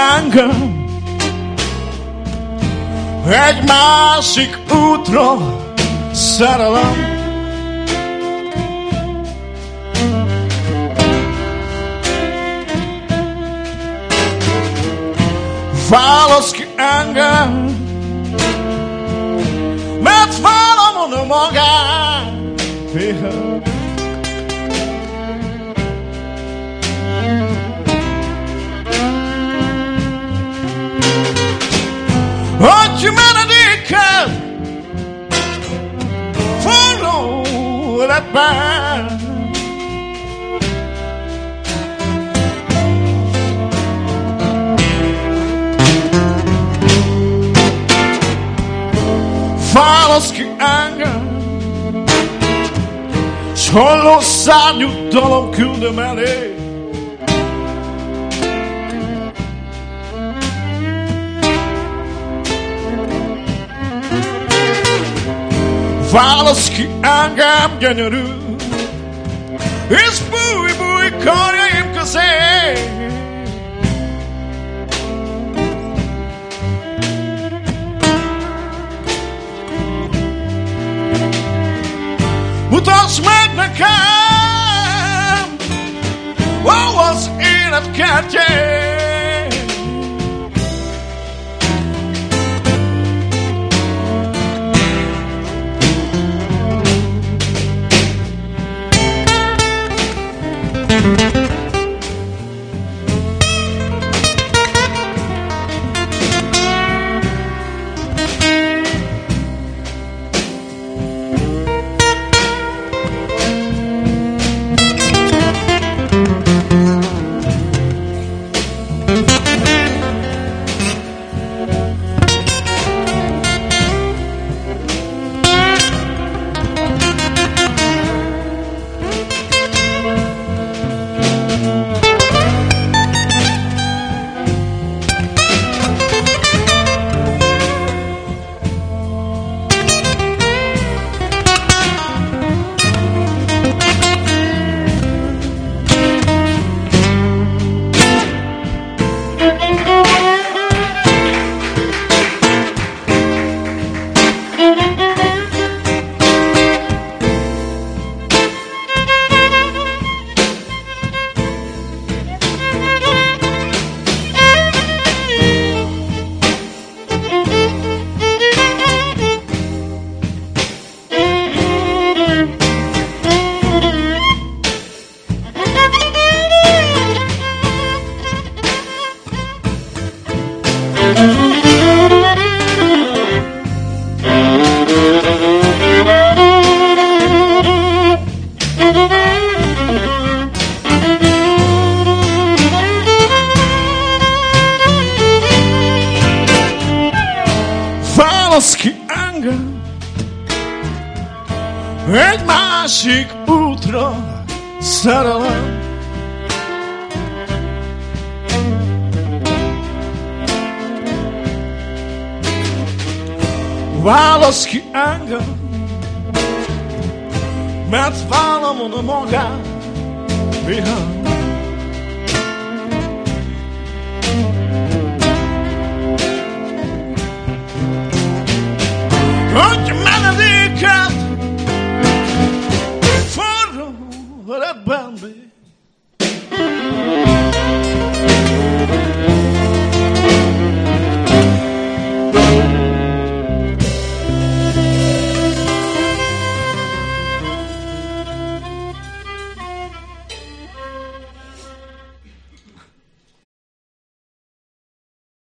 engem egy másik útra szerelem. Válasz ki engem, mert valamon magán pihen. Adj menedéket forró életben. Válasz ki engem, s holló szárnyú dalom küldöm elé. Válasz ki engem, gyönyörű, és bújj, bújj karjaim közé. Mutasd meg nekem, ó, az élet kertjét. Válasz ki engem egy másik útra szerelem. Válasz ki engem, mert válamon a magán pihen.